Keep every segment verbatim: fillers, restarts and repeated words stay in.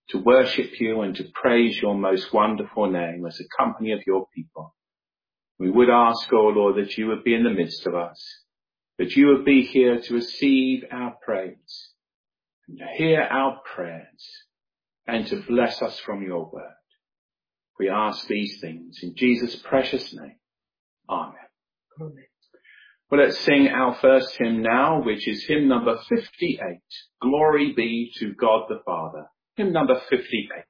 to worship you and to praise your most wonderful name as a company of your people. We would ask, O Lord, that you would be in the midst of us, that you would be here to receive our praise, and to hear our prayers, and to bless us from your word. We ask these things in Jesus' precious name. Amen. Amen. Well, let's sing our first hymn now, which is hymn number fifty-eight. Glory be to God the Father. Hymn number fifty-eight.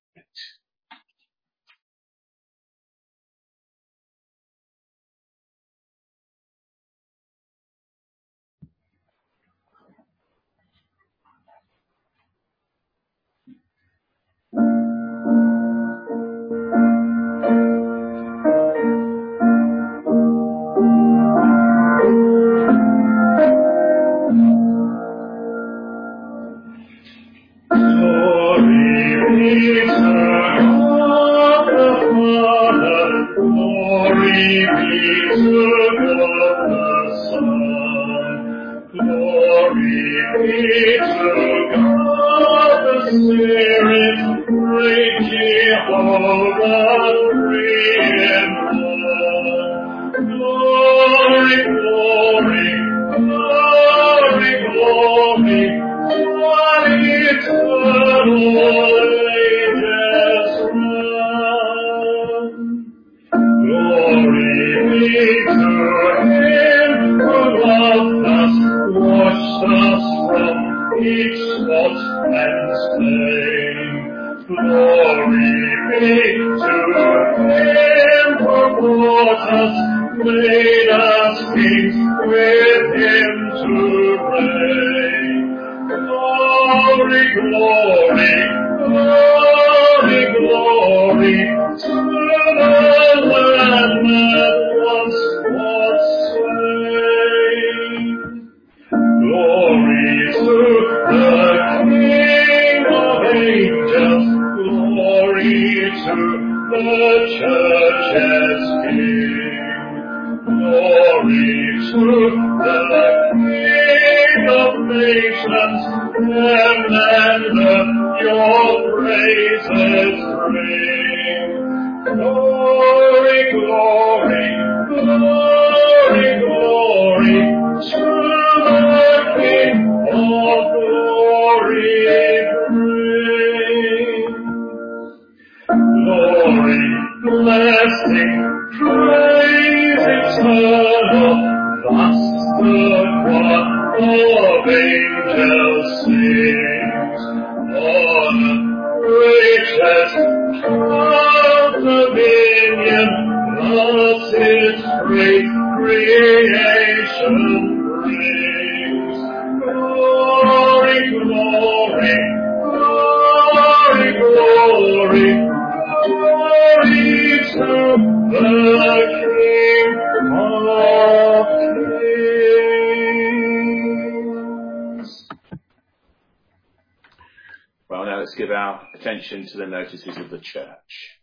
Well, now let's give our attention to the notices of the church.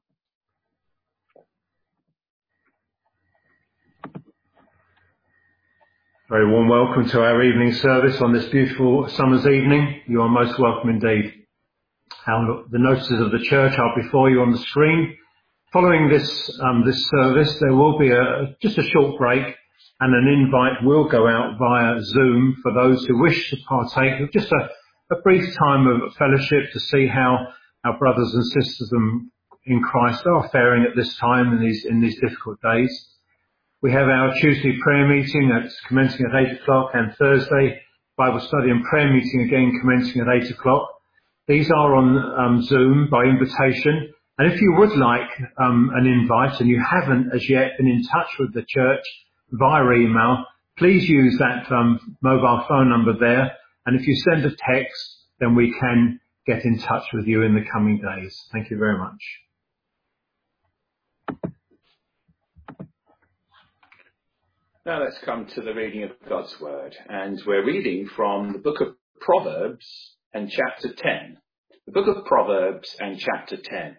Very warm welcome to our evening service on this beautiful summer's evening. You are most welcome indeed. Our, the notices of the church are before you on the screen. Following this um, this service, there will be a, just a short break, and an invite will go out via Zoom for those who wish to partake of just a a brief time of fellowship to see how our brothers and sisters in Christ are faring at this time in these in these difficult days. We have our Tuesday prayer meeting that's commencing at eight o'clock, and Thursday Bible study and prayer meeting again commencing at eight o'clock. These are on um, Zoom by invitation, and if you would like um, an invite and you haven't as yet been in touch with the church via email, please use that um, mobile phone number there. And if you send a text, then we can get in touch with you in the coming days. Thank you very much. Now let's come to the reading of God's word. And we're reading from the book of Proverbs and chapter ten. The book of Proverbs and chapter ten.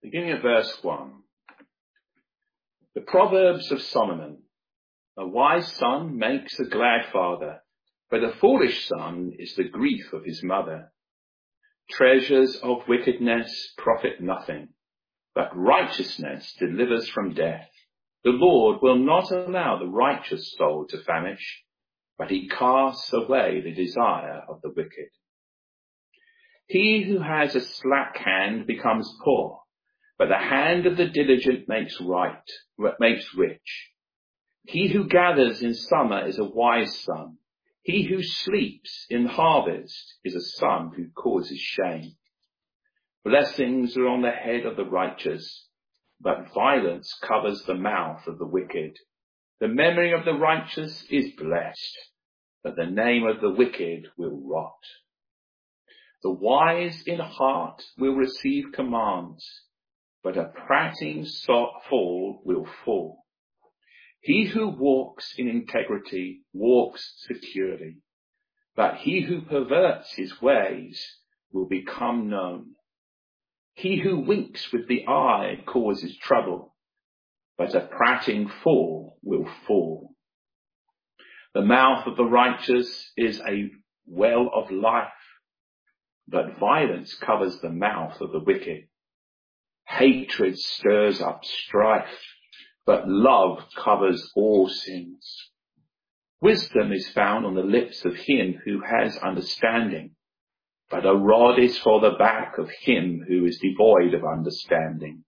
beginning at verse one. The Proverbs of Solomon. A wise son makes a glad father, but a foolish son is the grief of his mother. Treasures of wickedness profit nothing, but righteousness delivers from death. The Lord will not allow the righteous soul to famish, but he casts away the desire of the wicked. He who has a slack hand becomes poor, but the hand of the diligent makes right, makes rich. He who gathers in summer is a wise son. He who sleeps in harvest is a son who causes shame. Blessings are on the head of the righteous, but violence covers the mouth of the wicked. The memory of the righteous is blessed, but the name of the wicked will rot. The wise in heart will receive commands, but a prating fool will fall. He who walks in integrity walks securely, but he who perverts his ways will become known. He who winks with the eye causes trouble, but a prating fool will fall. The mouth of the righteous is a well of life, but violence covers the mouth of the wicked. Hatred stirs up strife, but love covers all sins. Wisdom is found on the lips of him who has understanding, but a rod is for the back of him who is devoid of understanding.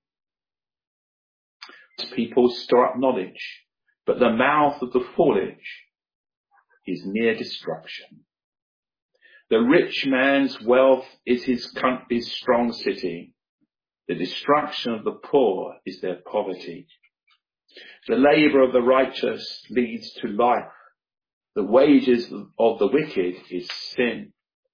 People store up knowledge, but the mouth of the foolish is near destruction. The rich man's wealth is his, his strong city. The destruction of the poor is their poverty. The labour of the righteous leads to life. The wages of the wicked is sin.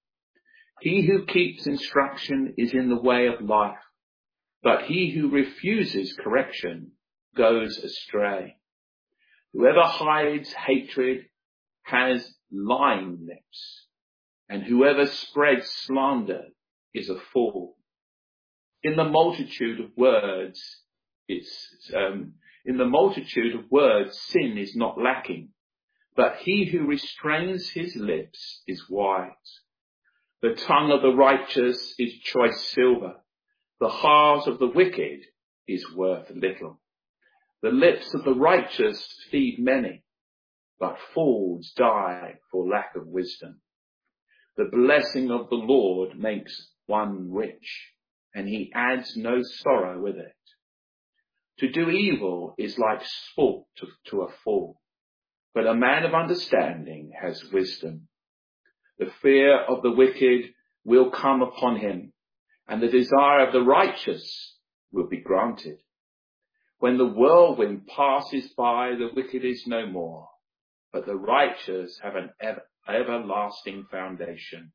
He who keeps instruction is in the way of life, but he who refuses correction goes astray. Whoever hides hatred has lying lips, and whoever spreads slander is a fool. In the multitude of words, it's, um, in the multitude of words, sin is not lacking, but he who restrains his lips is wise. The tongue of the righteous is choice silver. The heart of the wicked is worth little. The lips of the righteous feed many, but fools die for lack of wisdom. The blessing of the Lord makes one rich, and he adds no sorrow with it. To do evil is like sport to, to a fool, but a man of understanding has wisdom. The fear of the wicked will come upon him, and the desire of the righteous will be granted. When the whirlwind passes by, the wicked is no more, but the righteous have an ever, everlasting foundation.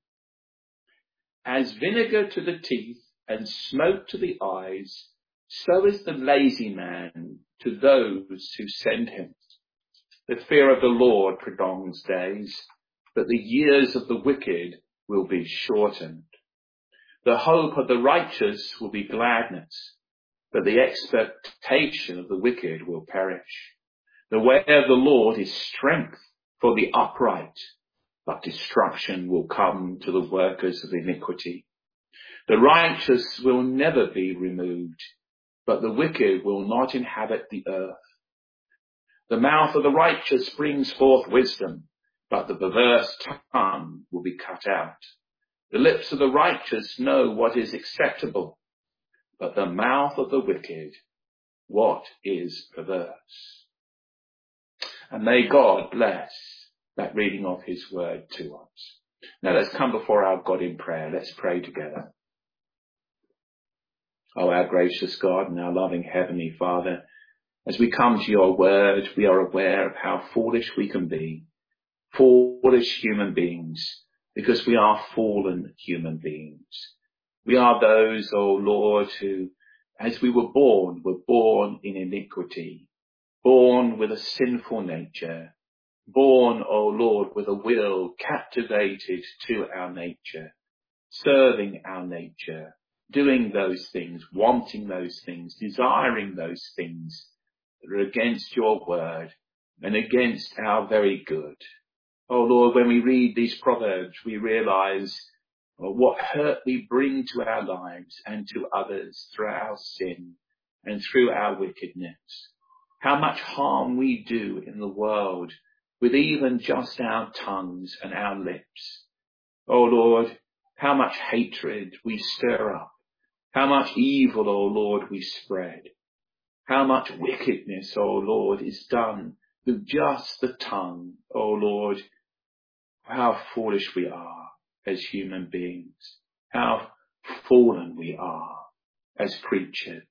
As vinegar to the teeth and smoke to the eyes, so is the lazy man to those who send him. The fear of the Lord prolongs days, but the years of the wicked will be shortened. The hope of the righteous will be gladness, but the expectation of the wicked will perish. The way of the Lord is strength for the upright, but destruction will come to the workers of iniquity. The righteous will never be removed, but the wicked will not inhabit the earth. The mouth of the righteous brings forth wisdom, but the perverse tongue will be cut out. The lips of the righteous know what is acceptable, but the mouth of the wicked, what is perverse. And may God bless that reading of his word to us. Now let's come before our God in prayer. Let's pray together. Oh, our gracious God and our loving Heavenly Father, as we come to your word, we are aware of how foolish we can be. Foolish human beings, because we are fallen human beings. We are those, O Lord, who, as we were born, were born in iniquity, born with a sinful nature, born, O Lord, with a will captivated to our nature, serving our nature, doing those things, wanting those things, desiring those things that are against your word and against our very good. Oh Lord, when we read these proverbs, we realize well, what hurt we bring to our lives and to others through our sin and through our wickedness. How much harm we do in the world with even just our tongues and our lips. Oh Lord, how much hatred we stir up. How much evil, oh Lord, we spread. How much wickedness, oh Lord, is done with just the tongue, oh Lord. How foolish we are as human beings. How fallen we are as creatures.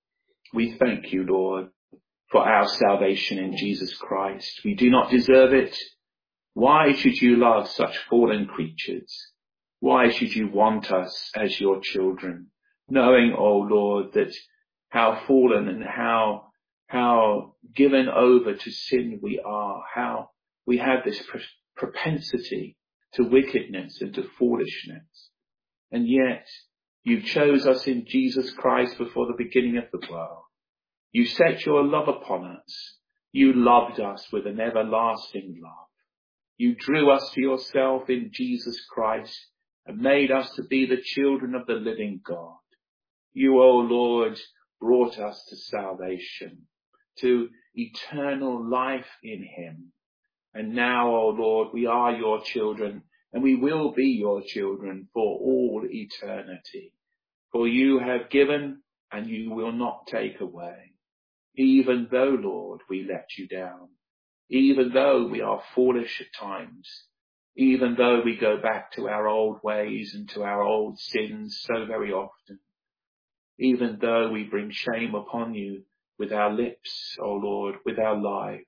We thank you, Lord, for our salvation in Jesus Christ. We do not deserve it. Why should you love such fallen creatures? Why should you want us as your children? Knowing, oh Lord, that how fallen and how, how given over to sin we are, how we have this propensity to wickedness and to foolishness. And yet you chose us in Jesus Christ before the beginning of the world. You set your love upon us. You loved us with an everlasting love. You drew us to yourself in Jesus Christ and made us to be the children of the living God. You, O Lord, brought us to salvation, to eternal life in him. And now, O Lord, we are your children and we will be your children for all eternity. For you have given and you will not take away. Even though, Lord, we let you down, even though we are foolish at times, even though we go back to our old ways and to our old sins so very often, even though we bring shame upon you with our lips, O Lord, with our lives,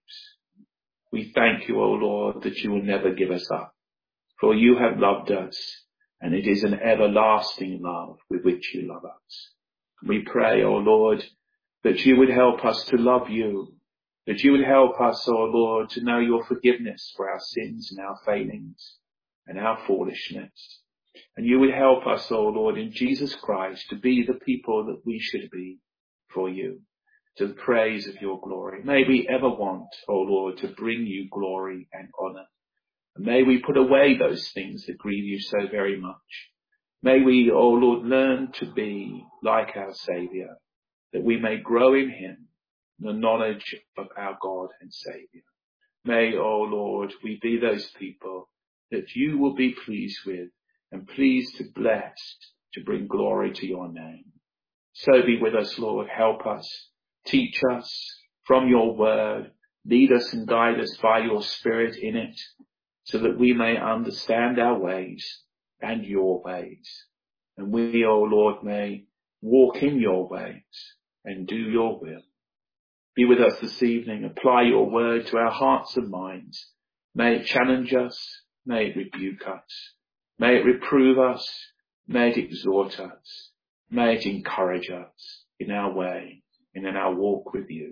we thank you, O Lord, that you will never give us up. For you have loved us, and it is an everlasting love with which you love us. We pray, O Lord, that you would help us to love you, that you would help us, O Lord, to know your forgiveness for our sins and our failings and our foolishness. And you would help us, O Lord, in Jesus Christ to be the people that we should be for you, to the praise of your glory. May we ever want, O Lord, to bring you glory and honour. And may we put away those things that grieve you so very much. May we, O Lord, learn to be like our Saviour, that we may grow in him, the knowledge of our God and Saviour. May, O Lord, we be those people that you will be pleased with and pleased to bless, to bring glory to your name. So be with us, Lord. Help us. Teach us from your word. Lead us and guide us by your Spirit in it, so that we may understand our ways and your ways. And we, O Lord, may walk in your ways and do your will. Be with us this evening. Apply your word to our hearts and minds. May it challenge us. May it rebuke us. May it reprove us. May it exhort us. May it encourage us in our way and in our walk with you.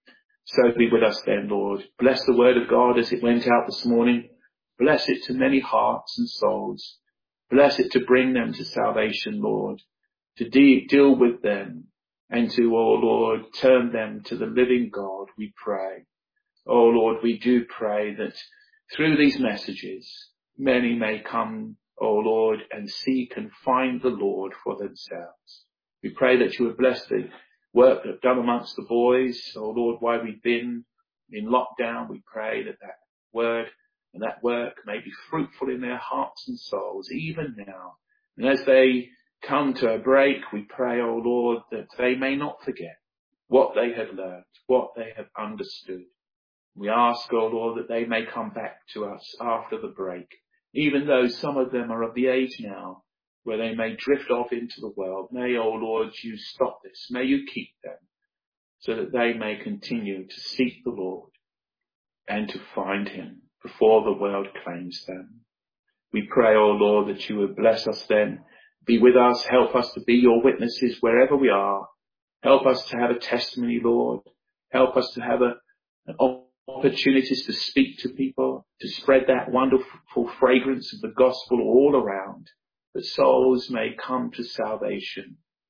So be with us then, Lord. Bless the word of God as it went out this morning. Bless it to many hearts and souls. Bless it to bring them to salvation, Lord, to de- deal with them and to, oh Lord, turn them to the living God, we pray. Oh Lord, we do pray that through these messages, many may come, oh Lord, and seek and find the Lord for themselves. We pray that you would bless the work that done amongst the boys. Oh Lord, while we've been in lockdown, we pray that that word and that work may be fruitful in their hearts and souls, even now. And as they come to a break, we pray, oh Lord, that they may not forget what they have learned, what they have understood. We ask, oh Lord, that they may come back to us after the break, even though some of them are of the age now where they may drift off into the world. May, oh Lord, you stop this. May you keep them so that they may continue to seek the Lord and to find him before the world claims them. We pray, oh Lord, that you would bless us then. Be with us. Help us to be your witnesses wherever we are. Help us to have a testimony, Lord. Help us to have a, an opportunities to speak to people, to spread that wonderful fragrance of the gospel all around, that souls may come to salvation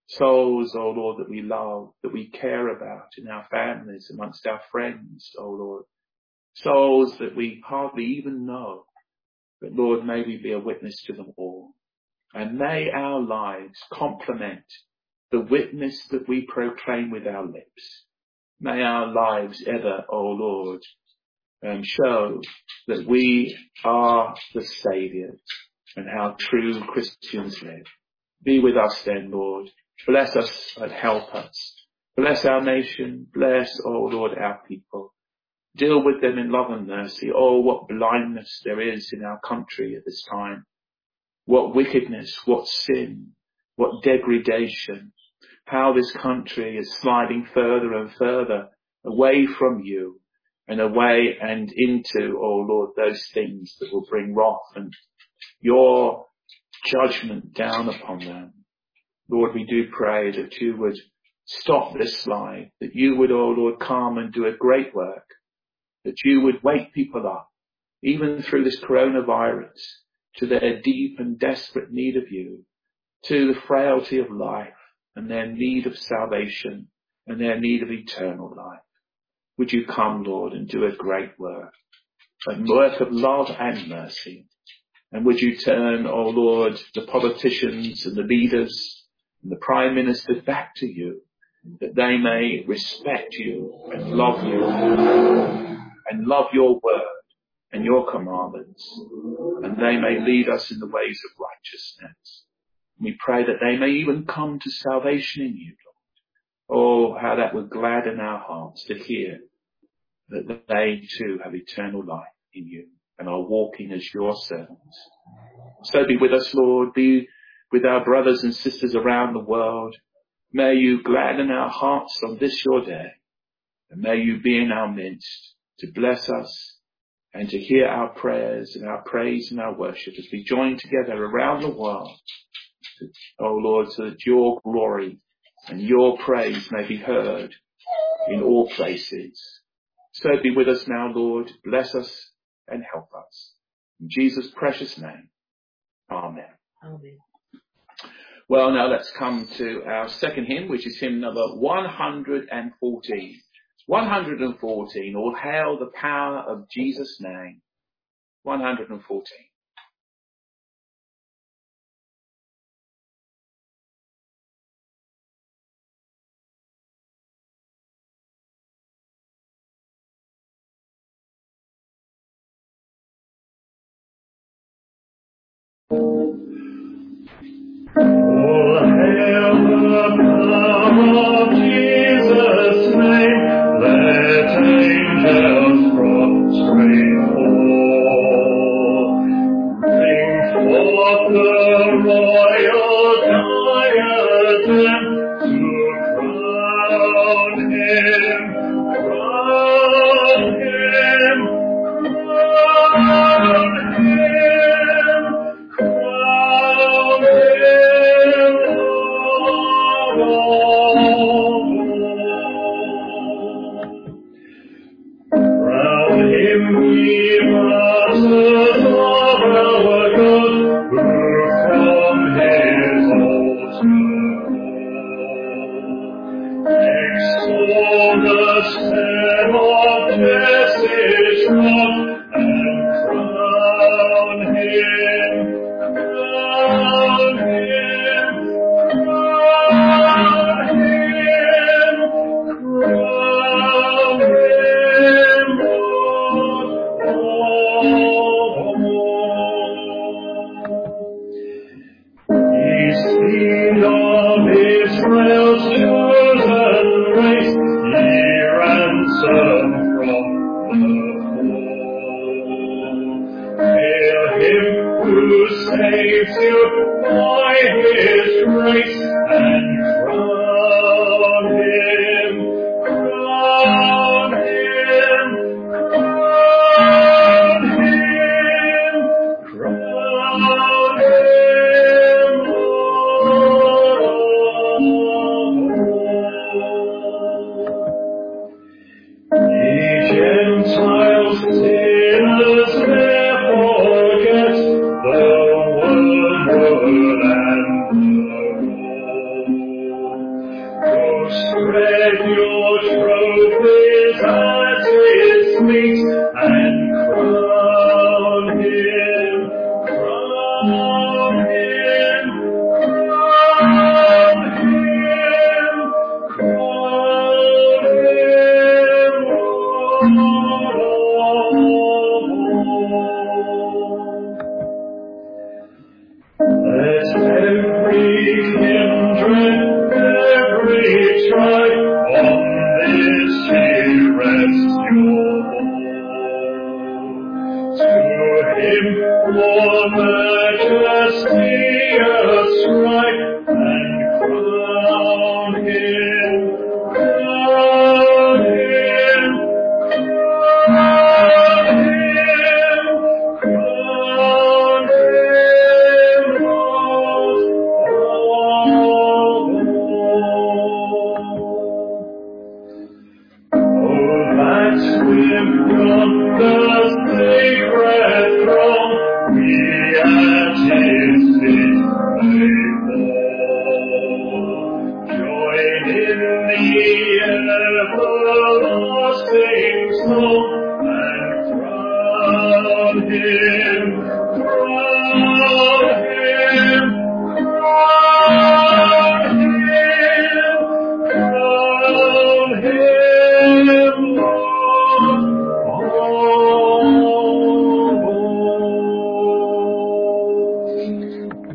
Souls, oh Lord, that we love, that we care about in our families, amongst our friends, oh Lord. Souls that we hardly even know. But Lord, may we be a witness to them all. And may our lives complement the witness that we proclaim with our lips. May our lives ever, oh Lord, um, show that we are the Saviour and how true Christians live. Be with us then, Lord. Bless us and help us. Bless our nation. Bless, oh Lord, our people. Deal with them in love and mercy. Oh, what blindness there is in our country at this time. What wickedness, what sin, what degradation. How this country is sliding further and further away from you and away and into, oh Lord, those things that will bring wrath and your judgment down upon them. Lord, we do pray that you would stop this slide, that you would, oh Lord, come and do a great work, that you would wake people up, even through this coronavirus, to their deep and desperate need of you, to the frailty of life and their need of salvation and their need of eternal life. Would you come, Lord, and do a great work, a work of love and mercy. And would you turn, oh Lord, the politicians and the leaders and the Prime Minister back to you, that they may respect you and love you and love your word and your commandments, and they may lead us in the ways of righteousness. We pray that they may even come to salvation in you, Lord. Oh, how that would gladden our hearts to hear that they too have eternal life in you and are walking as your servants. So be with us, Lord. Be with our brothers and sisters around the world. May you gladden our hearts on this your day. And may you be in our midst to bless us and to hear our prayers and our praise and our worship as we join together around the world. Oh Lord, so that your glory and your praise may be heard in all places. So be with us now, Lord. Bless us and help us. In Jesus' precious name. Amen. Amen. Well, now let's come to our second hymn, which is hymn number one hundred fourteen. one hundred fourteen, All Hail the Power of Jesus' Name. one hundred fourteen. All hail the power of Jesus' name, let angels prostrate fall. Bring forth the royal diadem to crown him, crown him, crown him, crown him, crown him, ye masters of our God, who from his altar extol the stem of Jesse's rock, and crown him, crown him, crown him, crown him, Lord of all. Ye seed of Israel's chosen race, ye ransom from the fall. Hail him who saves you by his grace, and crown him, crown him, crown him, crown him, Lord of all. Ye Gentiles, sinners, never forget the wormwood and the roll. Saviour troth is at his feet, and crown him, crown him, crown him, crown him, Lord of all. Let every kindred, every tribe, on this hill rest your hold. To him more majesty ascribe, and crown him, crown him, crown him, crown him, Lord of all. Oh, that with God the sacred throne, we at his feet may fall. Join in the everlasting song, and crown him, crown him, crown him, crown him, Lord of all.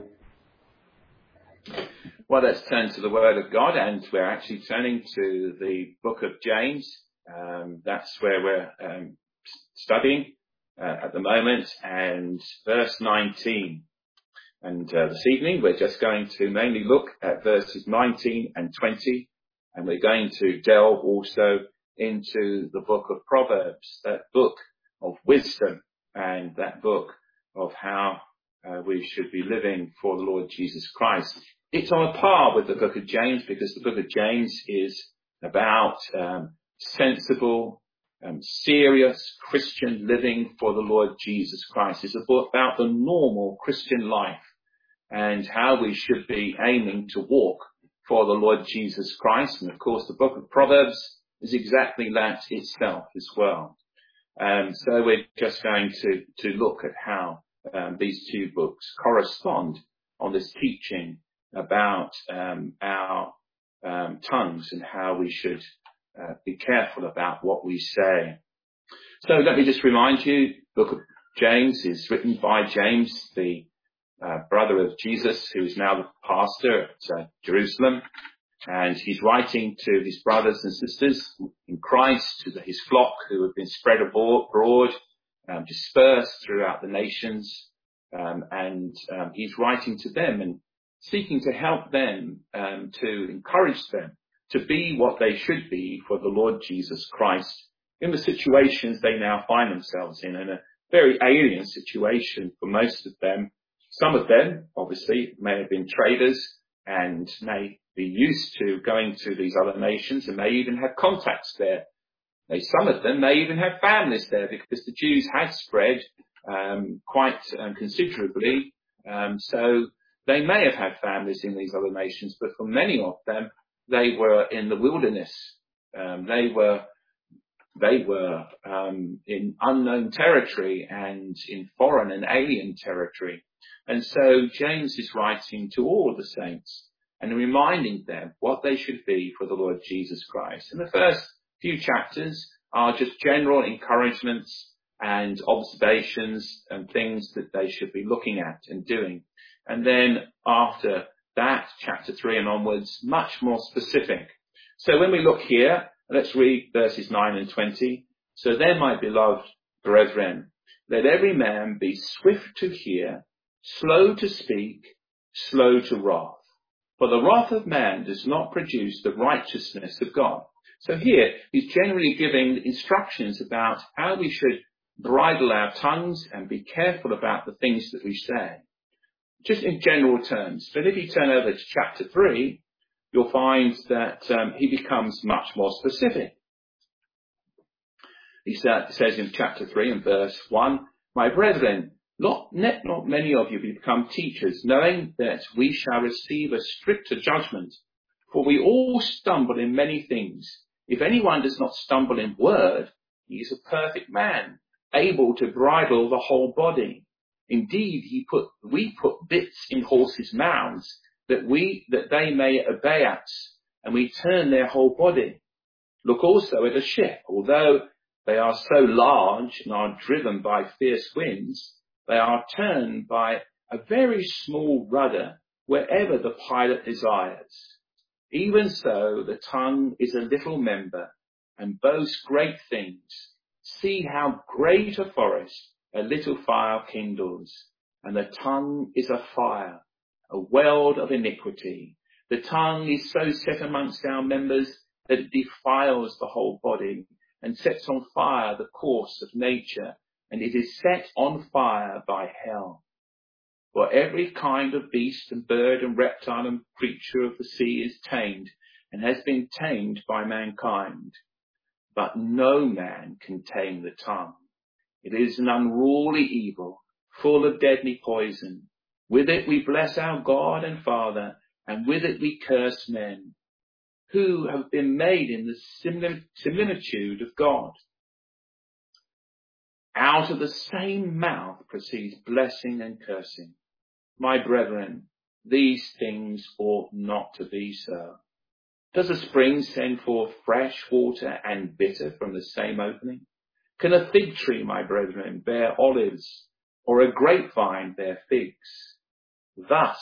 Well, let's turn to the Word of God, and we're actually turning to the book of James. Um, that's where we're um, studying uh, at the moment, and verse nineteen. And uh, this evening we're just going to mainly look at verses nineteen and twenty, and we're going to delve also into the book of Proverbs, that book of wisdom, and that book of how uh, we should be living for the Lord Jesus Christ. It's on a par with the book of James, because the book of James is about um, sensible, um, serious Christian living for the Lord Jesus Christ. It's a book about the normal Christian life and how we should be aiming to walk for the Lord Jesus Christ. And of course, the book of Proverbs is exactly that itself as well. Um, so we're just going to, to look at how um, these two books correspond on this teaching about um, our um, tongues and how we should uh, be careful about what we say. So let me just remind you, the book of James is written by James, the uh, brother of Jesus, who is now the pastor at uh, Jerusalem. And he's writing to his brothers and sisters in Christ, to the, his flock who have been spread abroad, um, dispersed throughout the nations. Um, and um, he's writing to them and seeking to help them, um, to encourage them to be what they should be for the Lord Jesus Christ in the situations they now find themselves in, in a very alien situation for most of them. Some of them, obviously, may have been traders and may be used to going to these other nations and may even have contacts there. They, some of them may even have families there, because the Jews had spread um, quite um, considerably. Um, so they may have had families in these other nations, but for many of them, they were in the wilderness. Um, they were they were um, in unknown territory and in foreign and alien territory. And so James is writing to all the saints and reminding them what they should be for the Lord Jesus Christ. And the first few chapters are just general encouragements and observations and things that they should be looking at and doing. And then after that, chapter three and onwards, much more specific. So when we look here, let's read verses nine and twenty. So then, my beloved brethren, let every man be swift to hear, slow to speak, slow to wrath. For the wrath of man does not produce the righteousness of God. So here, he's generally giving instructions about how we should bridle our tongues and be careful about the things that we say. Just in general terms. But if you turn over to chapter three, you'll find that um, he becomes much more specific. He says in chapter three and verse one, my brethren, not, not many of you become teachers, knowing that we shall receive a stricter judgment. For we all stumble in many things. If anyone does not stumble in word, he is a perfect man, able to bridle the whole body. Indeed, he put, we put bits in horses' mouths that we, that they may obey us, and we turn their whole body. Look also at a ship. Although they are so large and are driven by fierce winds, they are turned by a very small rudder wherever the pilot desires. Even so, the tongue is a little member and boasts great things. See how great a forest a little fire kindles. And the tongue is a fire, a world of iniquity. The tongue is so set amongst our members that it defiles the whole body and sets on fire the course of nature, and it is set on fire by hell. For every kind of beast and bird and reptile and creature of the sea is tamed and has been tamed by mankind. But no man can tame the tongue. It is an unruly evil, full of deadly poison. With it we bless our God and Father, and with it we curse men, who have been made in the similitude of God. Out of the same mouth proceeds blessing and cursing. My brethren, these things ought not to be so. Does a spring send forth fresh water and bitter from the same opening? Can a fig tree, my brethren, bear olives, or a grapevine bear figs? Thus,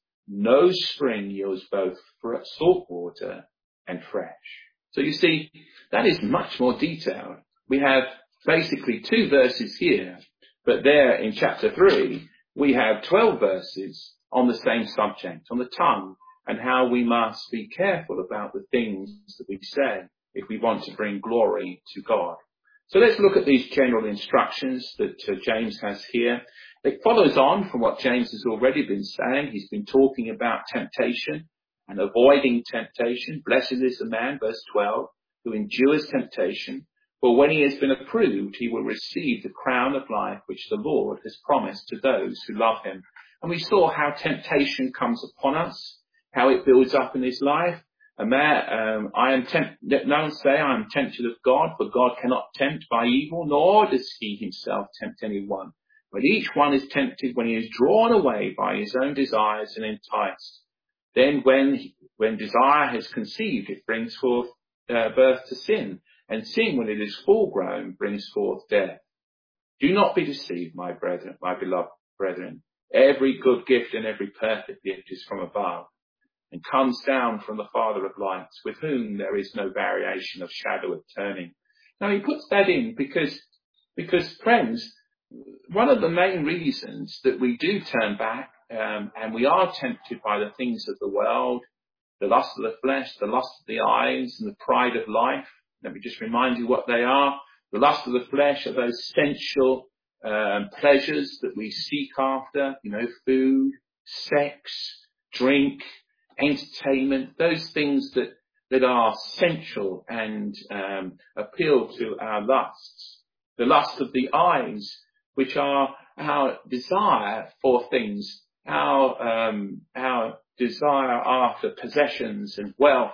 no spring yields both salt water and fresh. So you see, that is much more detailed. We have basically two verses here, but there in chapter three, we have twelve verses on the same subject, on the tongue, and how we must be careful about the things that we say if we want to bring glory to God. So let's look at these general instructions that uh, James has here. It follows on from what James has already been saying. He's been talking about temptation and avoiding temptation. Blessed is the man, verse twelve, who endures temptation. For when he has been approved, he will receive the crown of life which the Lord has promised to those who love him. And we saw how temptation comes upon us, how it builds up in his life. A man, um, I am tempt, no one say I am tempted of God, for God cannot tempt by evil, nor does he himself tempt anyone. But each one is tempted when he is drawn away by his own desires and enticed. Then when, he, when desire has conceived, it brings forth uh, birth to sin. And sin, when it is full grown, brings forth death. Do not be deceived, my brethren, my beloved brethren. Every good gift and every perfect gift is from above, and comes down from the Father of lights, with whom there is no variation of shadow of turning. Now he puts that in because, because friends, one of the main reasons that we do turn back, um, and we are tempted by the things of the world, the lust of the flesh, the lust of the eyes, and the pride of life. Let me just remind you what they are. The lust of the flesh are those sensual um, pleasures that we seek after, you know, food, sex, drink, entertainment, those things that, that are sensual and um, appeal to our lusts. The lust of the eyes, which are our desire for things, our, um, our desire after possessions and wealth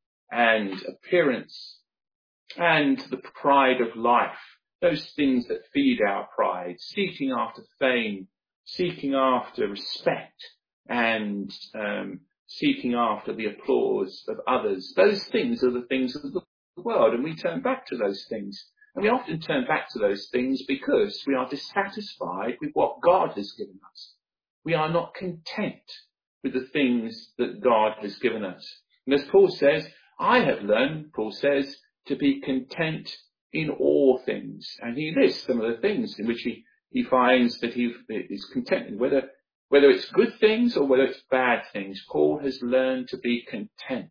and appearance, and the pride of life, those things that feed our pride, seeking after fame, seeking after respect, and um, seeking after the applause of others. Those things are the things of the world, and we turn back to those things. And we often turn back to those things because we are dissatisfied with what God has given us. We are not content with the things that God has given us. And as Paul says, I have learned, Paul says, to be content in all things. And he lists some of the things in which he, he finds that he is content, whether whether it's good things or whether it's bad things. Paul has learned to be content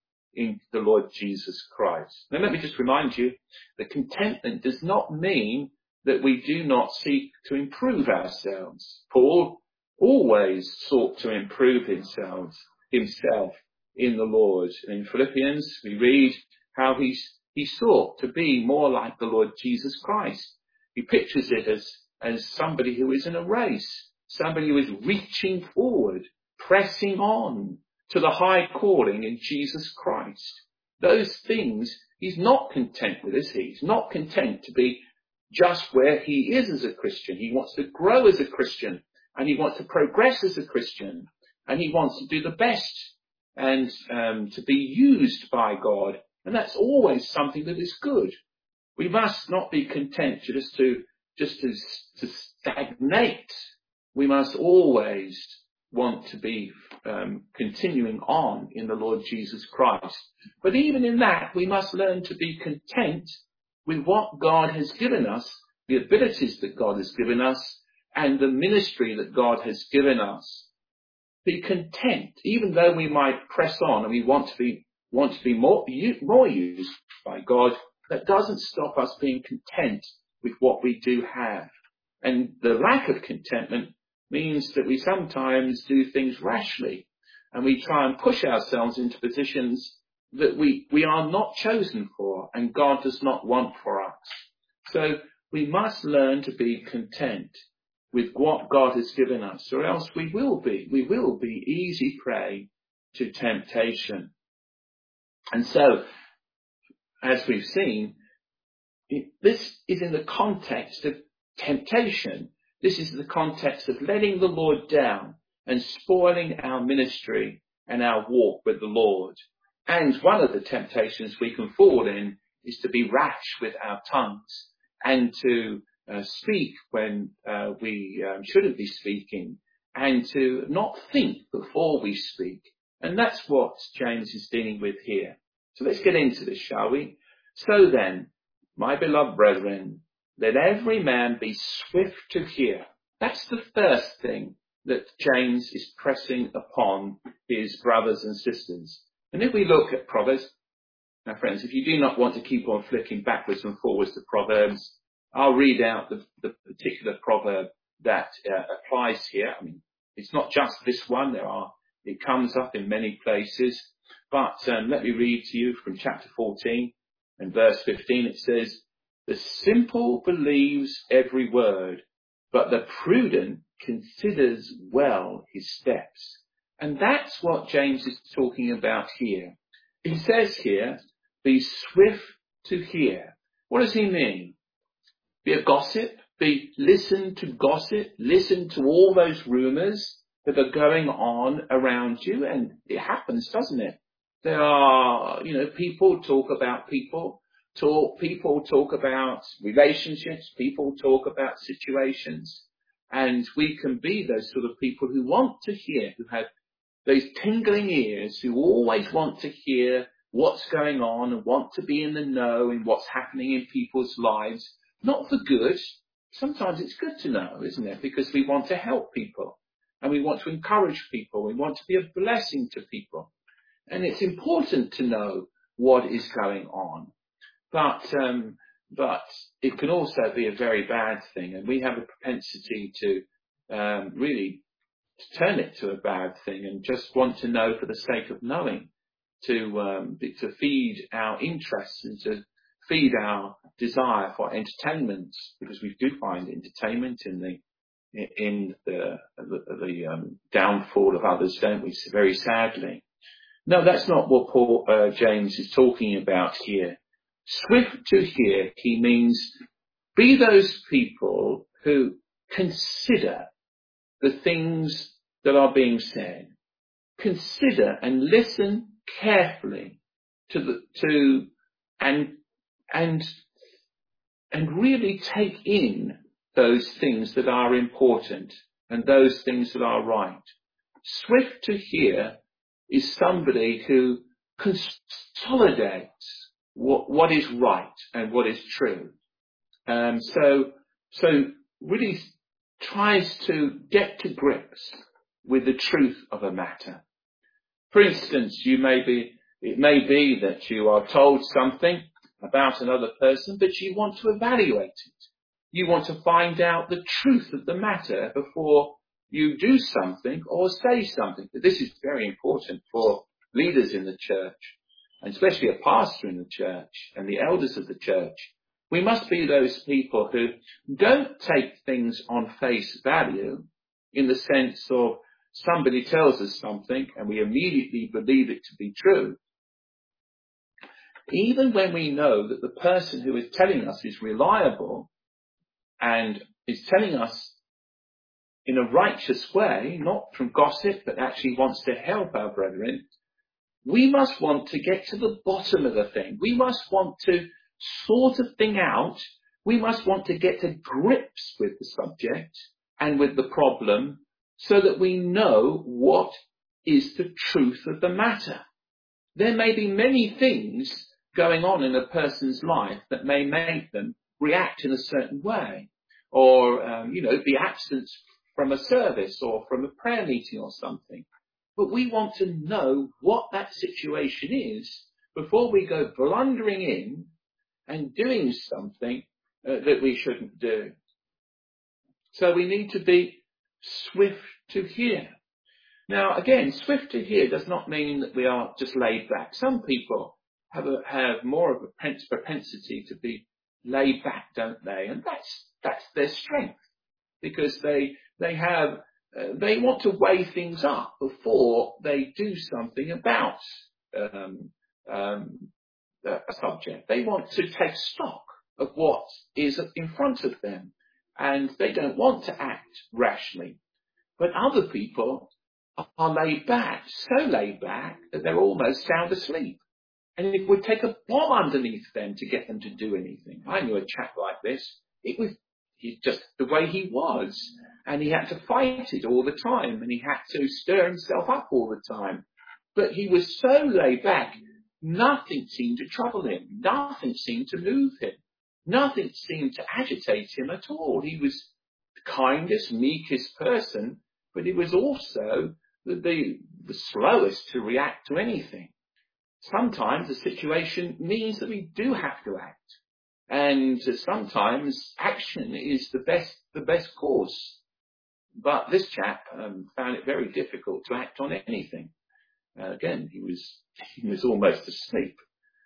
in the Lord Jesus Christ. Now let me just remind you that contentment does not mean that we do not seek to improve ourselves. Paul always sought to improve himself, himself in the Lord. In Philippians, we read how he's He sought to be more like the Lord Jesus Christ. He pictures it as, as somebody who is in a race, somebody who is reaching forward, pressing on, to the high calling in Jesus Christ. Those things, he's not content with, is he? He's not content to be just where he is as a Christian. He wants to grow as a Christian, and he wants to progress as a Christian, and he wants to do the best and um, to be used by God. And that's always something that is good. We must not be content just to just to, to stagnate. We must always want to be um, continuing on in the Lord Jesus Christ. But even in that, we must learn to be content with what God has given us, the abilities that God has given us, and the ministry that God has given us. Be content, even though we might press on and we want to be want to be more more used by God. That doesn't stop us being content with what we do have. And the lack of contentment means that we sometimes do things rashly, and we try and push ourselves into positions that we, we are not chosen for, and God does not want for us. So we must learn to be content with what God has given us, or else we will be, we will be easy prey to temptation. And so, as we've seen, it, this is in the context of temptation. This is the context of letting the Lord down and spoiling our ministry and our walk with the Lord. And one of the temptations we can fall in is to be rash with our tongues and to uh, speak when uh, we um, shouldn't be speaking, and to not think before we speak. And that's what James is dealing with here. So let's get into this, shall we? So then, my beloved brethren, let every man be swift to hear. That's the first thing that James is pressing upon his brothers and sisters. And if we look at Proverbs, now friends, if you do not want to keep on flicking backwards and forwards to Proverbs, I'll read out the, the particular proverb that uh, applies here. I mean, it's not just this one. There are, it comes up in many places. But um, let me read to you from chapter fourteen and verse fifteen. It says, "The simple believes every word, but the prudent considers well his steps." And that's what James is talking about here. He says here, be swift to hear. What does he mean? Be a gossip? Be, listen to gossip? Listen to all those rumours that are going on around you? And it happens, doesn't it? There are, you know, people talk about people, talk, people talk about relationships, people talk about situations. And we can be those sort of people who want to hear, who have those tingling ears, who always want to hear what's going on and want to be in the know in what's happening in people's lives. Not for good. Sometimes it's good to know, isn't it? Because we want to help people and we want to encourage people. We want to be a blessing to people. And it's important to know what is going on. But, um, but it can also be a very bad thing. And we have a propensity to, um, really turn it to a bad thing and just want to know for the sake of knowing, to, um, to feed our interests and to feed our desire for entertainment, because we do find entertainment in the, in the, the, the um, downfall of others, don't we? Very sadly. No, that's not what Paul, uh, James is talking about here. Swift to hear, he means be those people who consider the things that are being said. Consider and listen carefully to the, to, and, and, and really take in those things that are important and those things that are right. Swift to hear is somebody who consolidates what, what is right and what is true. Um, so, so really tries to get to grips with the truth of a matter. For instance, you may be, it may be that you are told something about another person, but you want to evaluate it. You want to find out the truth of the matter before you do something or say something. This is very important for leaders in the church, and especially a pastor in the church and the elders of the church. We must be those people who don't take things on face value in the sense of somebody tells us something and we immediately believe it to be true, even when we know that the person who is telling us is reliable and is telling us in a righteous way, not from gossip, but actually wants to help our brethren, we must want to get to the bottom of the thing. We must want to sort a thing out. We must want to get to grips with the subject and with the problem so that we know what is the truth of the matter. There may be many things going on in a person's life that may make them react in a certain way, or, um, you know, be absent from a service or from a prayer meeting or something. But we want to know what that situation is before we go blundering in and doing something uh, that we shouldn't do. So we need to be swift to hear. Now, again, swift to hear does not mean that we are just laid back. Some people have a, have more of a propensity to be laid back, don't they? And that's that's their strength, because they they have uh, they want to weigh things up before they do something about um, um, a subject. They want to take stock of what is in front of them, and they don't want to act rashly. But other people are laid back, so laid back that they're almost sound asleep. And it would take a bomb underneath them to get them to do anything. I knew a chap like this. It was just the way he was. And he had to fight it all the time. And he had to stir himself up all the time. But he was so laid back, nothing seemed to trouble him. Nothing seemed to move him. Nothing seemed to agitate him at all. He was the kindest, meekest person, but he was also the, the, the slowest to react to anything. Sometimes the situation means that we do have to act, and sometimes action is the best the best course. But this chap um, found it very difficult to act on anything. Uh, again, he was he was almost asleep.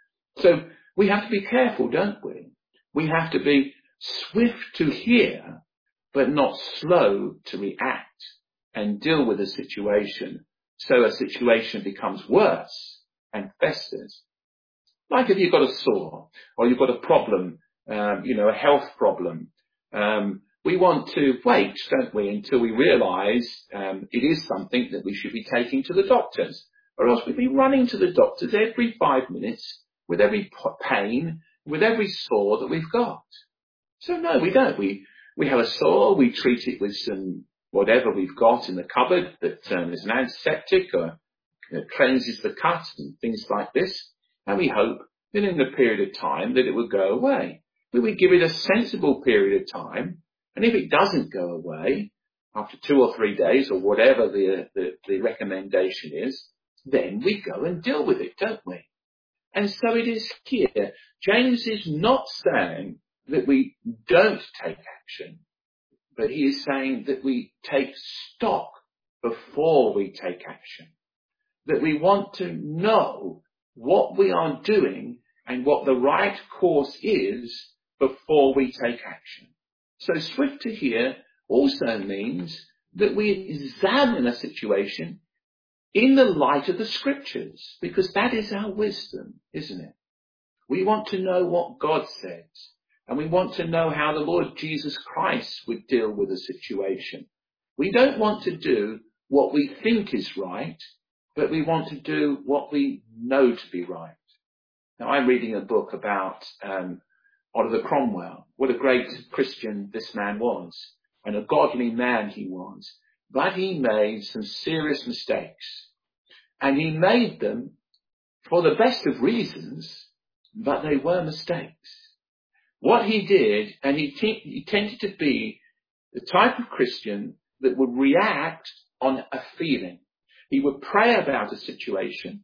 So we have to be careful, don't we? We have to be swift to hear, but not slow to react and deal with a situation, so a situation becomes worse and festers. Like if you've got a sore or you've got a problem, um, you know, a health problem, um, we want to wait, don't we, until we realise um, it is something that we should be taking to the doctors, or else we'd be running to the doctors every five minutes with every pain, with every sore that we've got. So no, we don't. We we have a sore, we treat it with some whatever we've got in the cupboard that um, is an antiseptic or It cleanses the cut and things like this, and we hope that in the period of time that it will go away. But we give it a sensible period of time, and if it doesn't go away after two or three days or whatever the, the, the recommendation is, then we go and deal with it, don't we? And so it is here. James is not saying that we don't take action, but he is saying that we take stock before we take action. That we want to know what we are doing and what the right course is before we take action. So swift to hear also means that we examine a situation in the light of the scriptures, because that is our wisdom, isn't it? We want to know what God says, and we want to know how the Lord Jesus Christ would deal with a situation. We don't want to do what we think is right, but we want to do what we know to be right. Now, I'm reading a book about um, Oliver Cromwell. What a great Christian this man was, and a godly man he was. But he made some serious mistakes. And he made them for the best of reasons, but they were mistakes. What he did, and he, t- he tended to be the type of Christian that would react on a feeling. He would pray about a situation.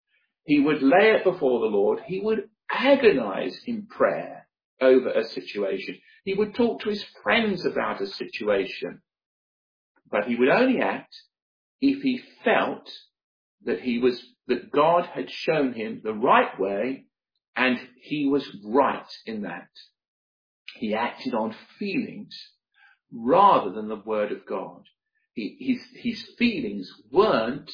He would lay it before the Lord. He would agonize in prayer over a situation. He would talk to his friends about a situation. But he would only act if he felt that he was, that God had shown him the right way and he was right in that. He acted on feelings rather than the word of God. he, his, his feelings weren't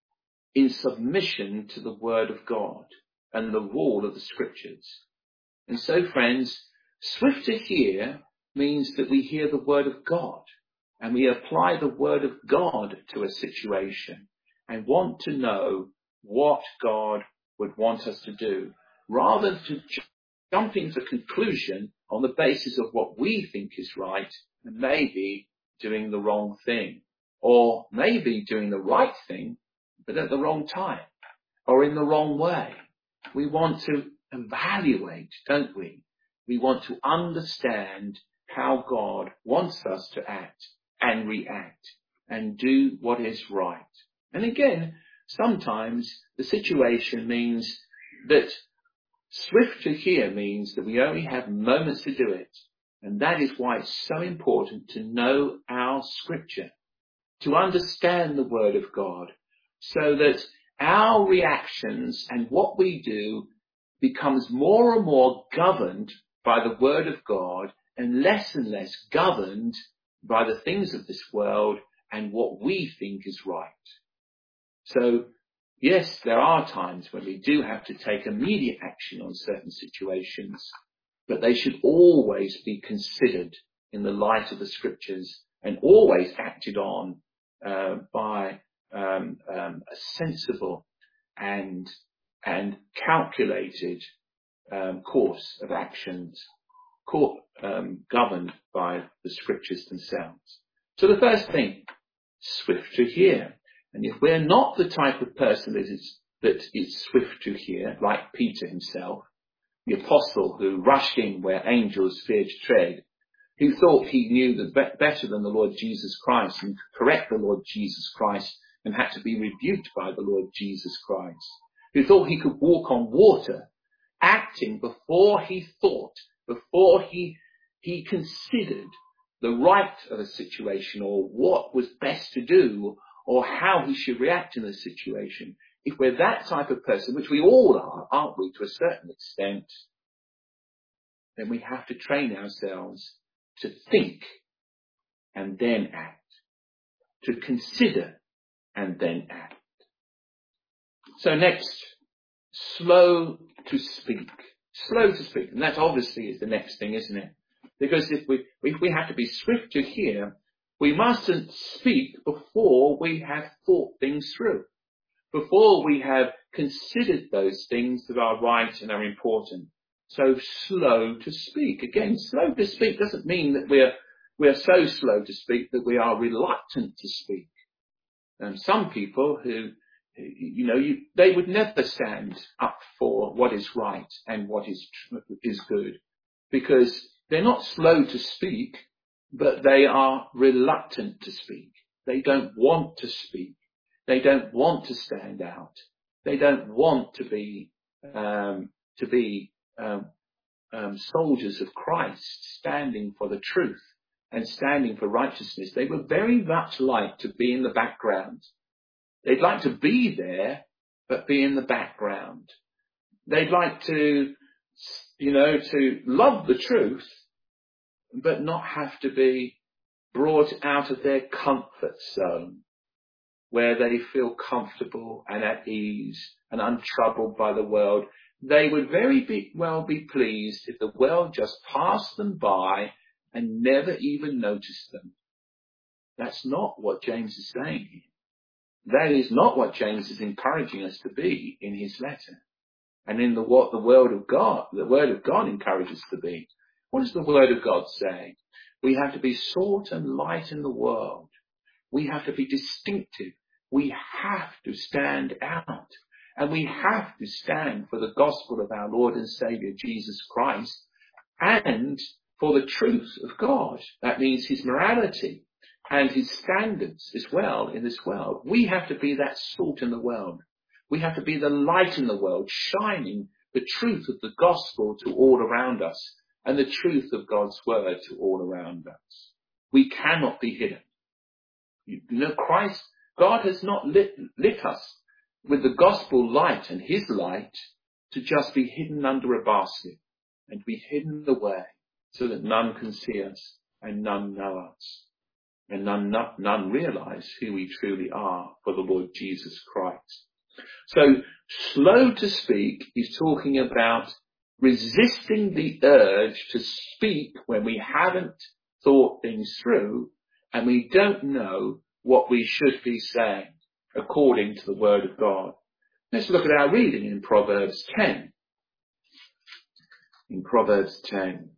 in submission to the word of God and the rule of the scriptures. And so, friends, swift to hear means that we hear the word of God and we apply the word of God to a situation and want to know what God would want us to do, rather than to jump into conclusion on the basis of what we think is right and maybe doing the wrong thing, or maybe doing the right thing but at the wrong time or in the wrong way. We want to evaluate, don't we? We want to understand how God wants us to act and react and do what is right. And again, sometimes the situation means that swift to hear means that we only have moments to do it. And that is why it's so important to know our scripture, to understand the word of God, so that our reactions and what we do becomes more and more governed by the word of God and less and less governed by the things of this world and what we think is right. So, yes, there are times when we do have to take immediate action on certain situations, but they should always be considered in the light of the scriptures and always acted on uh, by um, um, a sensible and and calculated um, course of actions, co- um, governed by the scriptures themselves. So the first thing, swift to hear. And if we're not the type of person that is, that is swift to hear, like Peter himself, the apostle who rushed in where angels feared to tread, who thought he knew the be- better than the Lord Jesus Christ and could correct the Lord Jesus Christ and had to be rebuked by the Lord Jesus Christ, who thought he could walk on water, acting before he thought, before he, he considered the right of a situation or what was best to do or how he should react in a situation. If we're that type of person, which we all are, aren't we, to a certain extent, then we have to train ourselves to think and then act, to consider and then act. So next, slow to speak. Slow to speak. And that obviously is the next thing, isn't it? Because if we, if we have to be swift to hear, we mustn't speak before we have thought things through, before we have considered those things that are right and are important. So slow to speak. Again, slow to speak doesn't mean that we're we're so slow to speak that we are reluctant to speak. And some people who, you know, you, they would never stand up for what is right and what is is good, because they're not slow to speak, but they are reluctant to speak. They don't want to speak. They don't want to stand out. They don't want to be um, to be um, um, soldiers of Christ, standing for the truth and standing for righteousness. They would very much like to be in the background. They'd like to be there, but be in the background. They'd like to, you know, to love the truth, but not have to be brought out of their comfort zone, where they feel comfortable and at ease and untroubled by the world. They would very be, well be pleased if the world just passed them by and never even noticed them. That's not what James is saying here. That is not what James is encouraging us to be in his letter. And in the what the word of God, the word of God encourages us to be. What does the word of God say? We have to be salt and light in the world. We have to be distinctive. We have to stand out. And we have to stand for the gospel of our Lord and Saviour Jesus Christ and for the truth of God. That means his morality and his standards as well in this world. We have to be that salt in the world. We have to be the light in the world, shining the truth of the gospel to all around us and the truth of God's word to all around us. We cannot be hidden. You know, Christ, God has not lit, lit us with the gospel light and his light to just be hidden under a basket and be hidden away so that none can see us and none know us. and none, none realize who we truly are for the Lord Jesus Christ. So slow to speak is talking about resisting the urge to speak when we haven't thought things through and we don't know what we should be saying according to the Word of God. Let's look at our reading in Proverbs ten. In Proverbs ten.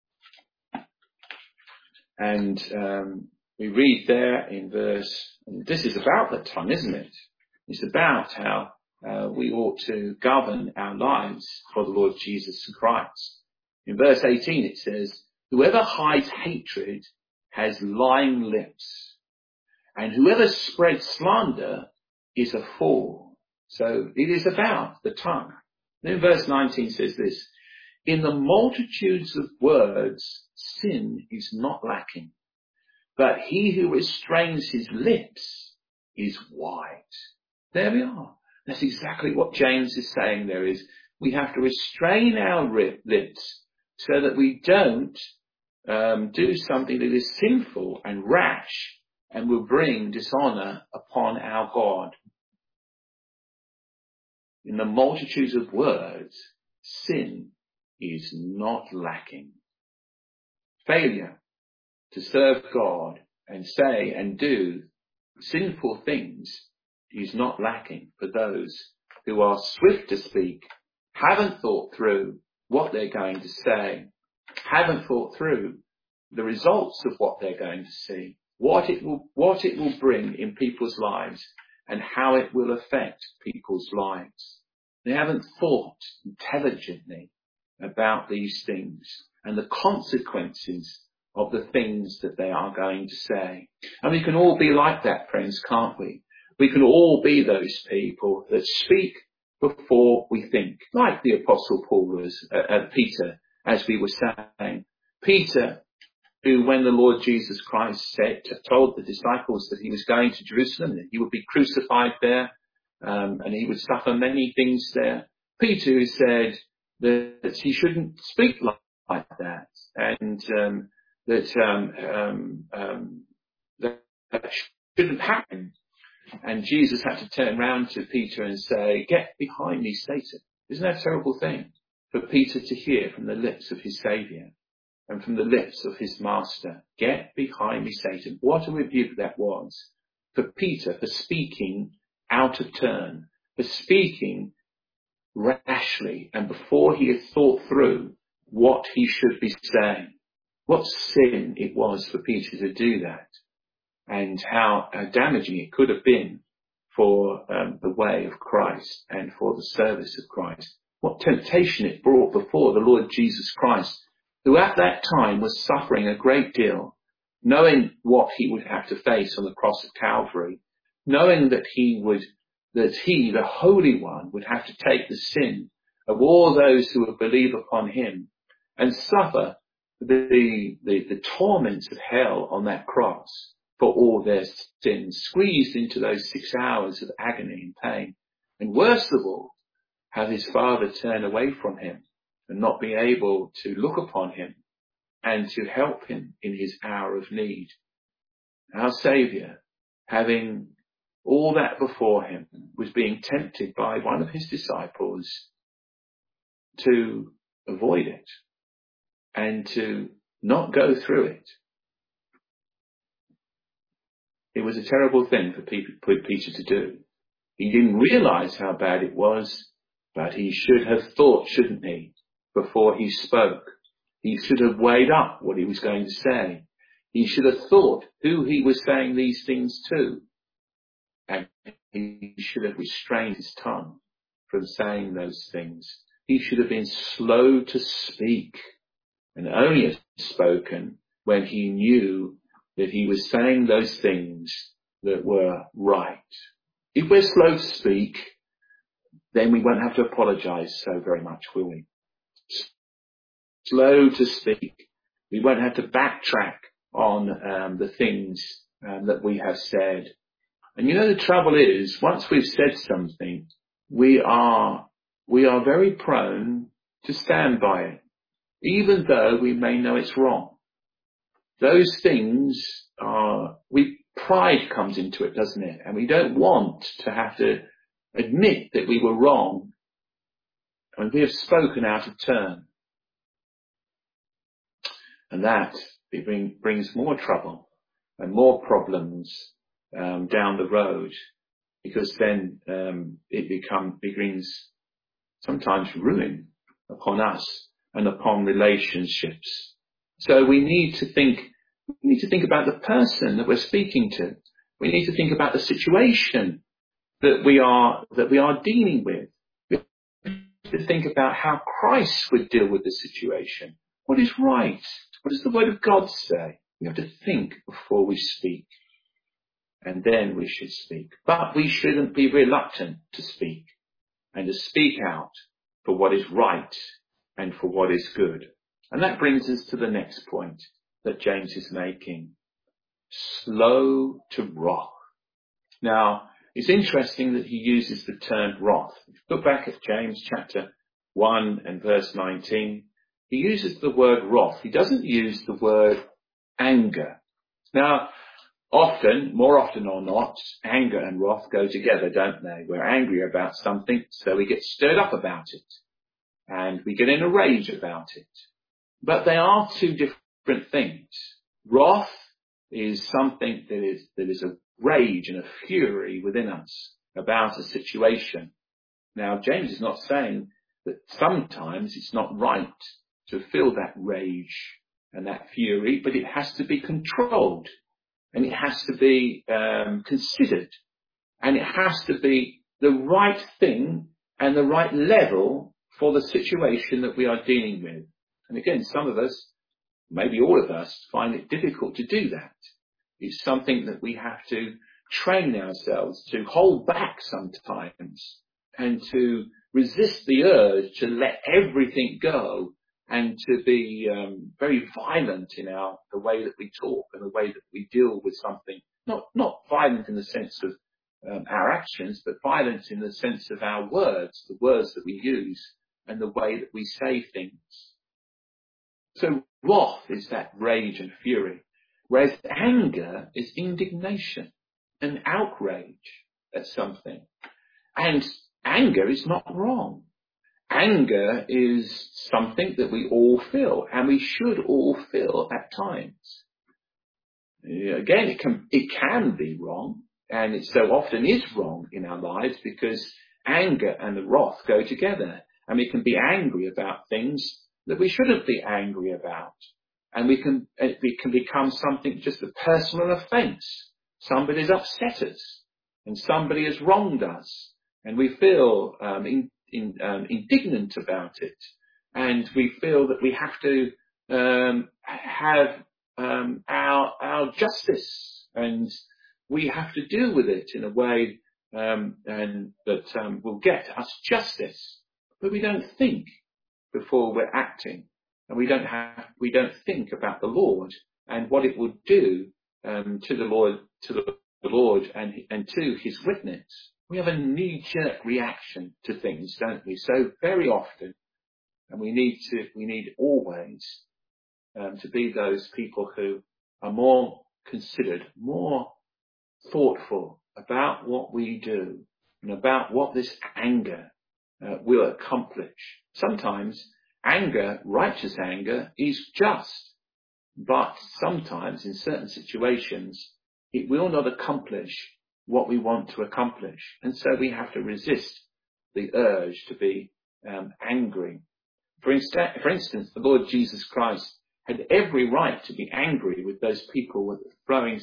And um, we read there in verse, and this is about the tongue, isn't it? It's about how uh, we ought to govern our lives for the Lord Jesus Christ. In verse eighteen it says, whoever hides hatred has lying lips, and whoever spreads slander is a fool. So it is about the tongue. Then verse nineteen says this, in the multitudes of words, sin is not lacking, but he who restrains his lips is wise. There we are. That's exactly what James is saying there is. We have to restrain our lips so that we don't um, do something that is sinful and rash and will bring dishonor upon our God. In the multitudes of words, sin is not lacking. Failure to serve God and say and do sinful things is not lacking for those who are swift to speak, haven't thought through what they're going to say, haven't thought through the results of what they're going to see, what it will, what it will bring in people's lives and how it will affect people's lives. They haven't thought intelligently about these things and the consequences of the things that they are going to say. And we can all be like that, friends, can't we? We can all be those people that speak before we think, like the Apostle Paul was, uh, uh, Peter, as we were saying. Peter, who when the Lord Jesus Christ said, told the disciples that he was going to Jerusalem, that he would be crucified there, um, and he would suffer many things there. Peter, who said that he shouldn't speak like, like that, and um, that um, um, um, that, that shouldn't happen. And Jesus had to turn round to Peter and say, get behind me, Satan. Isn't that a terrible thing for Peter to hear from the lips of his Saviour and from the lips of his Master? Get behind me, Satan. What a rebuke that was for Peter, for speaking out of turn, for speaking rashly and before he had thought through what he should be saying. What sin it was for Peter to do that, and how, how damaging it could have been for um, the way of Christ and for the service of Christ. What temptation it brought before the Lord Jesus Christ, who at that time was suffering a great deal, knowing what he would have to face on the cross of Calvary, knowing that he would, that he, the Holy One, would have to take the sin of all those who would believe upon him and suffer the, the, the torments of hell on that cross for all their sins, squeezed into those six hours of agony and pain. And worst of all, have his Father turn away from him and not be able to look upon him and to help him in his hour of need. Our Saviour, having all that before him, was being tempted by one of his disciples to avoid it and to not go through it. It was a terrible thing for Peter to do. He didn't realize how bad it was, but he should have thought, shouldn't he, before he spoke. He should have weighed up what he was going to say. He should have thought who he was saying these things to. And he should have restrained his tongue from saying those things. He should have been slow to speak and only have spoken when he knew that he was saying those things that were right. If we're slow to speak, then we won't have to apologize so very much, will we? Slow to speak. We won't have to backtrack on um, the things um, that we have said. And you know, the trouble is, once we've said something, we are, we are very prone to stand by it, even though we may know it's wrong. Those things are, we, pride comes into it, doesn't it? And we don't want to have to admit that we were wrong and we have spoken out of turn. And that it bring, brings more trouble and more problems um, down the road, because then um, it become, begins sometimes ruin upon us and upon relationships. So we need to think, we need to think about the person that we're speaking to. We need to think about the situation that we are, that we are dealing with. We need to think about how Christ would deal with the situation. What is right? What does the Word of God say? We have to think before we speak. And then we should speak. But we shouldn't be reluctant to speak and to speak out for what is right and for what is good. And that brings us to the next point that James is making. Slow to wrath. Now, it's interesting that he uses the term wrath. If you look back at James chapter one and verse nineteen, he uses the word wrath. He doesn't use the word anger. Now, often, more often or not, anger and wrath go together, don't they? We're angry about something, so we get stirred up about it. And we get in a rage about it. But they are two different things. Wrath is something that is, that is a rage and a fury within us about a situation. Now, James is not saying that sometimes it's not right to feel that rage and that fury, but it has to be controlled. And it has to be um, considered. And it has to be the right thing and the right level for the situation that we are dealing with. And again, some of us, maybe all of us, find it difficult to do that. It's something that we have to train ourselves to hold back sometimes and to resist the urge to let everything go and to be um, very violent in our the way that we talk and the way that we deal with something. Not not violent in the sense of um, our actions, but violence in the sense of our words, the words that we use and the way that we say things. So wrath is that rage and fury, whereas anger is indignation and outrage at something. And anger is not wrong. Anger is something that we all feel, and we should all feel at times. Again, it can, it can be wrong, and it so often is wrong in our lives because anger and the wrath go together, and we can be angry about things that we shouldn't be angry about. And we can, it can become something, just a personal offence. Somebody's upset us, and somebody has wronged us, and we feel um, in, in, um, indignant about it, and we feel that we have to um, have um, our our justice, and we have to deal with it in a way um, and that um, will get us justice. But we don't think before we're acting, and we don't have we don't think about the Lord and what it would do um, to the Lord to the Lord and and to His witness. We have a knee-jerk reaction to things, don't we? So very often, and we need to we need always um, to be those people who are more considered, more thoughtful about what we do and about what this anger uh, will accomplish. Sometimes anger, righteous anger, is just, but sometimes in certain situations it will not accomplish what we want to accomplish. And so we have to resist the urge to be um, angry. For, insta- for instance, the Lord Jesus Christ had every right to be angry with those people who were throwing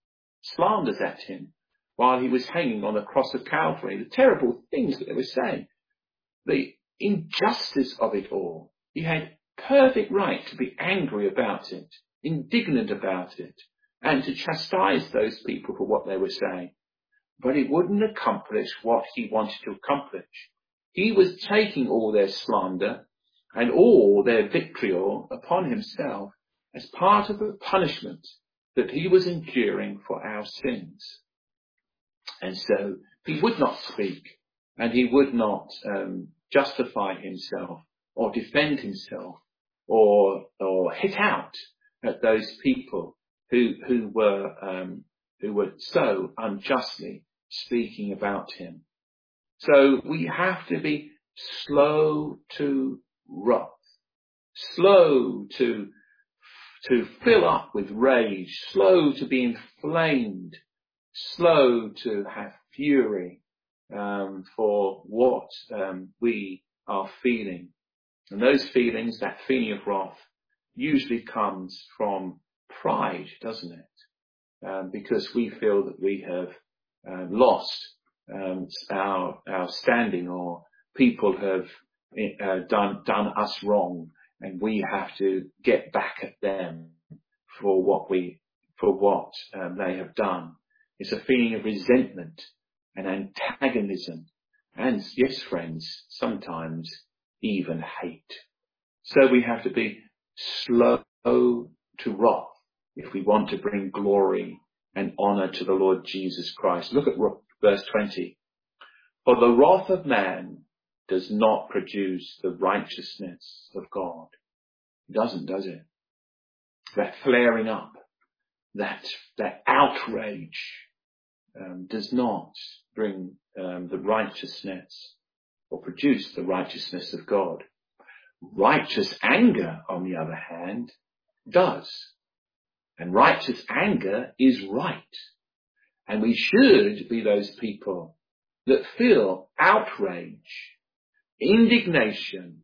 slanders at him while he was hanging on the cross of Calvary. The terrible things that they were saying, the injustice of it all. He had perfect right to be angry about it, indignant about it, and to chastise those people for what they were saying. But it wouldn't accomplish what he wanted to accomplish. He was taking all their slander and all their vitriol upon himself as part of the punishment that he was enduring for our sins. And so he would not speak, and he would not um, justify himself or defend himself or or hit out at those people who, who were, um, who were so unjustly speaking about him. So we have to be slow to wrath, slow to, to fill up with rage, slow to be inflamed, slow to have fury, um, for what, um, we are feeling. And those feelings, that feeling of wrath, usually comes from pride, doesn't it? Um, because we feel that we have uh, lost um, our our standing, or people have uh, done done us wrong, and we have to get back at them for what we for what um, they have done. It's a feeling of resentment and antagonism, and yes, friends, sometimes even hate. So we have to be slow to wrath if we want to bring glory and honour to the Lord Jesus Christ. Look at verse twenty. For the wrath of man does not produce the righteousness of God. It doesn't, does it? That flaring up, that that outrage um, does not bring um, the righteousness or produce the righteousness of God. Righteous anger, on the other hand, does. And righteous anger is right. And we should be those people that feel outrage, indignation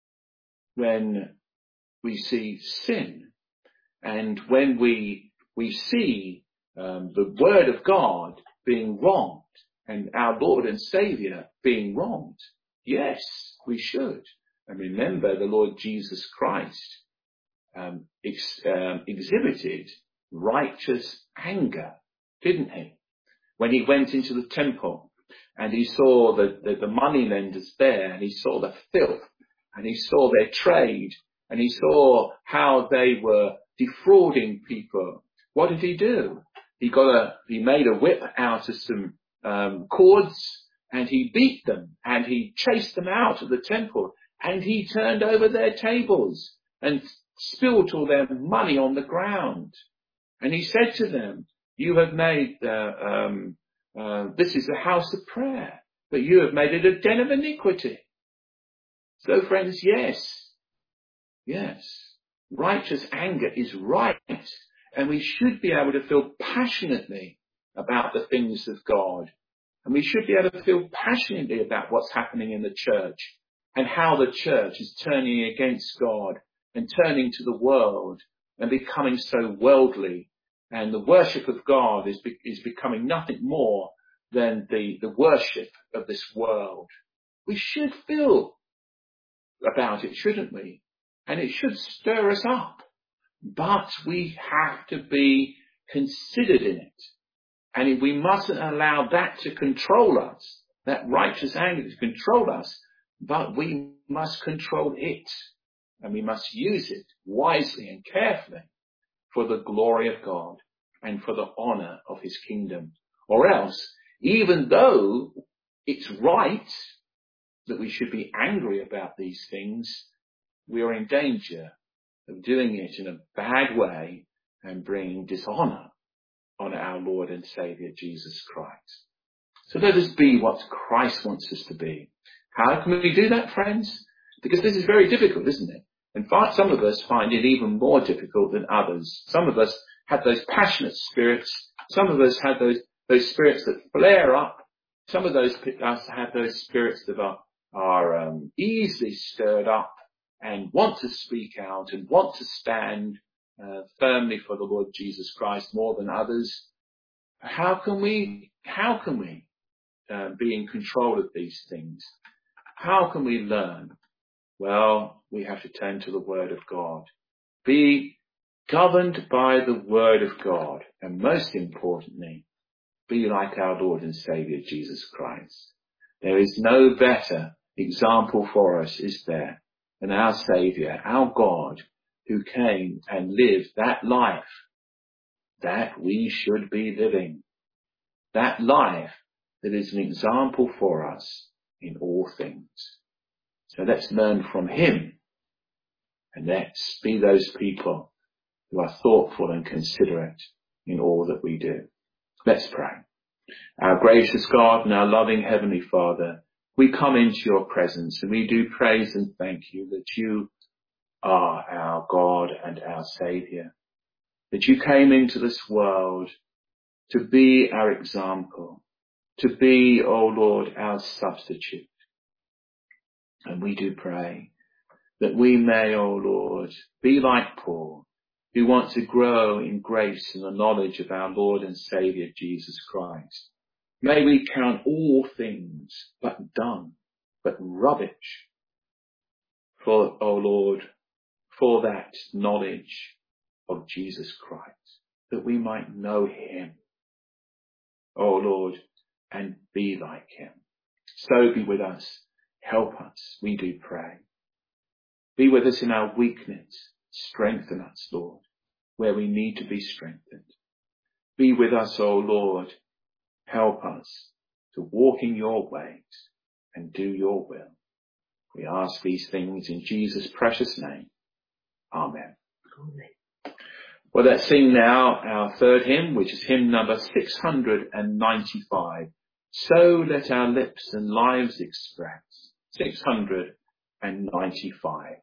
when we see sin, and when we we see um, the word of God being wronged and our Lord and Saviour being wronged. Yes, we should. And remember, the Lord Jesus Christ um, ex- um, exhibited righteous anger, didn't he? When he went into the temple and he saw the, the, the money lenders there, and he saw the filth, and he saw their trade, and he saw how they were defrauding people. What did he do? He got a, he made a whip out of some um, cords, and he beat them, and he chased them out of the temple, and he turned over their tables and spilled all their money on the ground. And he said to them, you have made, uh, um, uh, this is a house of prayer, but you have made it a den of iniquity. So friends, yes, yes, righteous anger is right. And we should be able to feel passionately about the things of God. And we should be able to feel passionately about what's happening in the church, and how the church is turning against God and turning to the world and becoming so worldly. And the worship of God is, be, is becoming nothing more than the, the worship of this world. We should feel about it, shouldn't we? And it should stir us up. But we have to be considered in it. And we mustn't allow that to control us, that righteous anger to control us, but we must control it. And we must use it wisely and carefully for the glory of God and for the honour of his kingdom. Or else, even though it's right that we should be angry about these things, we are in danger of doing it in a bad way and bringing dishonour on our Lord and Saviour Jesus Christ. So let us be what Christ wants us to be. How can we do that, friends? Because this is very difficult, isn't it? In fact, some of us find it even more difficult than others. Some of us have those passionate spirits. Some of us have those, those spirits that flare up. Some of those us have those spirits that are, are um, easily stirred up and want to speak out and want to stand uh, firmly for the Lord Jesus Christ more than others. How can we, how can we uh, be in control of these things? How can we learn? Well, we have to turn to the Word of God. Be governed by the Word of God. And most importantly, be like our Lord and Saviour Jesus Christ. There is no better example for us, is there, than our Saviour, our God, who came and lived that life that we should be living. That life that is an example for us in all things. So let's learn from him, and let's be those people who are thoughtful and considerate in all that we do. Let's pray. Our gracious God and our loving Heavenly Father, we come into your presence and we do praise and thank you that you are our God and our Saviour, that you came into this world to be our example, to be, O Lord, our substitute. And we do pray that we may, O Lord, be like Paul, who wants to grow in grace and the knowledge of our Lord and Saviour Jesus Christ. May we count all things but dung, but rubbish, for, O Lord, for that knowledge of Jesus Christ, that we might know him, O Lord, and be like him. So be with us. Help us, we do pray. Be with us in our weakness. Strengthen us, Lord, where we need to be strengthened. Be with us, O Lord. Help us to walk in your ways and do your will. We ask these things in Jesus' precious name. Amen. Amen. Well, let's sing now our third hymn, which is hymn number six hundred ninety-five. So let our lips and lives express. six hundred ninety-five.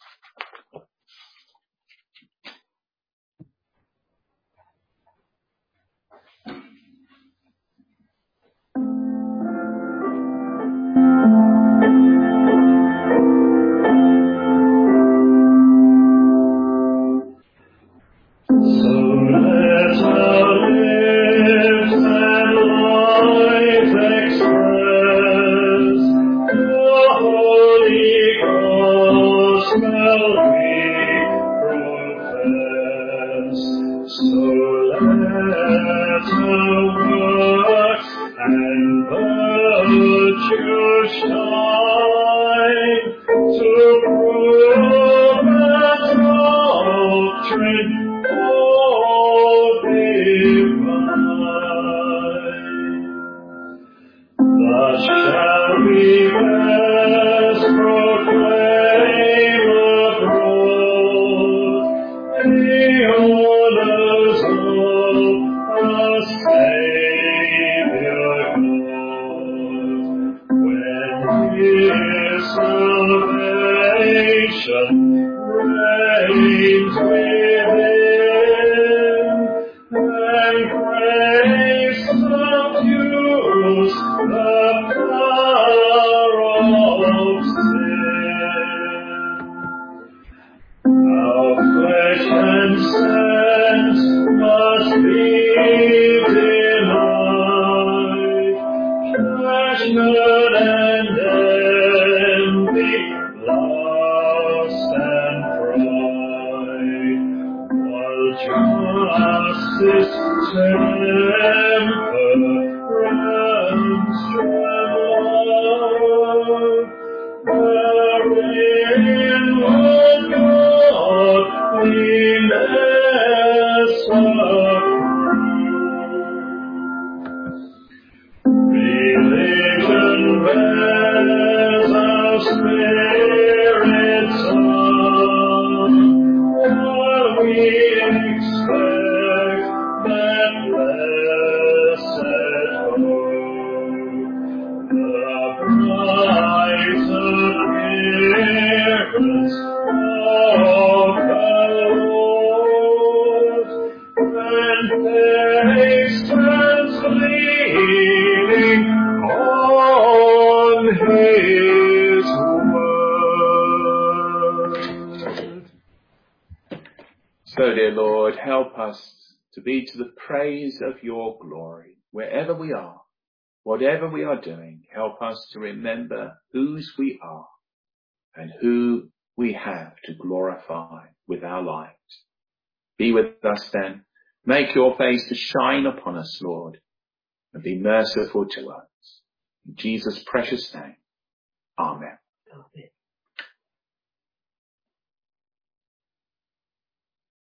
So, dear Lord, help us to be to the praise of your glory. Wherever we are, whatever we are doing, help us to remember whose we are and who we have to glorify with our lives. Be with us then. Make your face to shine upon us, Lord, and be merciful to us. In Jesus' precious name. Amen. Amen.